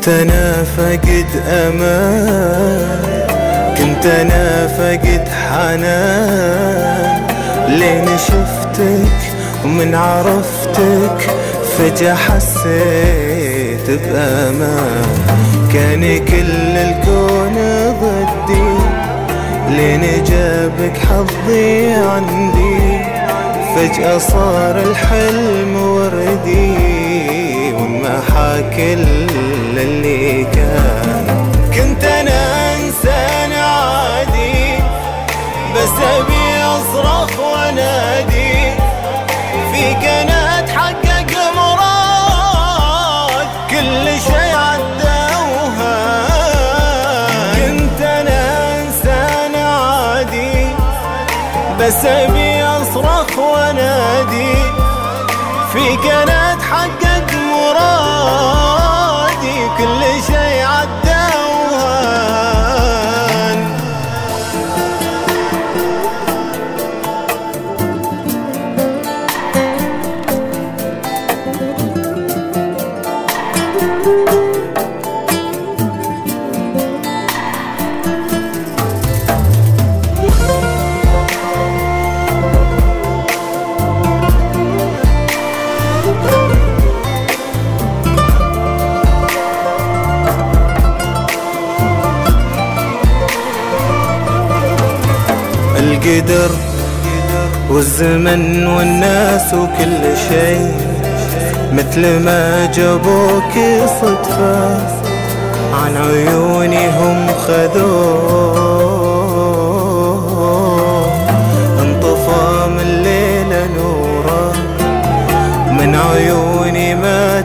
كنت أنا فقد أمان، كنت أنا فقد حنان، لين شفتك ومن عرفتك فجأة حسيت بأمان. كان كل الكون ضدي، لين جابك حظي عندي، فجأة صار الحلم وردي وانمحى كل اللي كان. كنت أنا إنسان عادي بس أبي أصرخ وأنادي، فيك أنا أتحقق مراد كل شي عدى وهان. كنت أنا إنسان عادي بس أبي أصرخ وأنادي، فيك أنا أتحقق مرادي كل شي عدى وهان. القدر والزمن والناس وكل شي مثل ما جابوك صدفة، عن عيوني هم خذوه. انطفى من الليلة نوره، من عيوني ما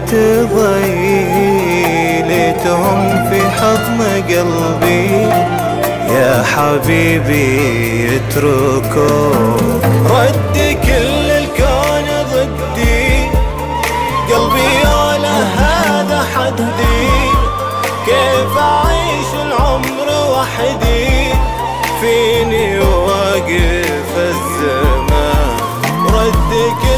تضيلتهم في حضن قلبي. يا حبيبي اتركوا رد كل الكون ضدي، قلبي ولا هذا حدي، كيف أعيش العمر وحدي، فيني واقف الزمان. رد